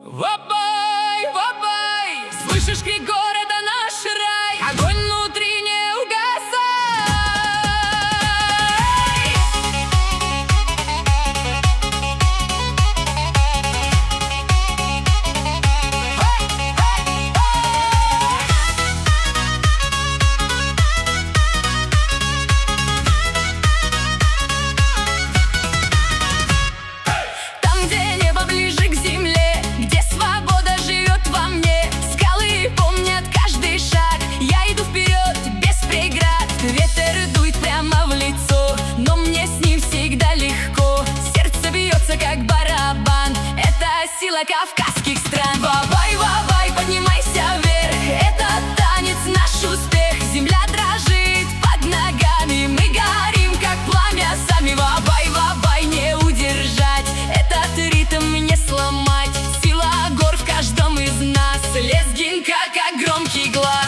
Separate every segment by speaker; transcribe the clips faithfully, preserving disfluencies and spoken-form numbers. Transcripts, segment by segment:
Speaker 1: Вабай, вабай, слышишь крик города, наш рай, огонь внутри не угасай. Там, где небо ближе к земле, где свобода живет во мне, скалы помнят каждый шаг, я иду вперед без преград. Ветер дует прямо в лицо, но мне с ним всегда легко. Сердце бьется как барабан, это сила кавказских стран. Вабай, вабай, поднимайся вверх, это танец наш успех. Земля дрожит под ногами, мы горим как пламя сами. Вабай, вабай, не удержать, этот ритм не сломать. Сила гор в каждом из нас, лезгинка как громкий глаз.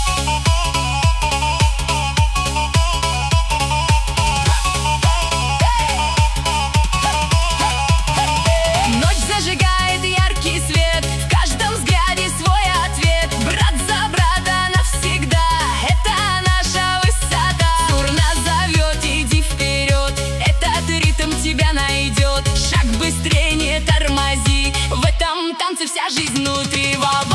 Speaker 1: Ночь зажигает яркий свет, в каждом взгляде свой ответ. Брат за брата навсегда, это наша высота. Тур нас зовет, иди вперед, этот ритм тебя найдет. Шаг быстрее, не тормози, в этом танце вся жизнь внутри. Вабай.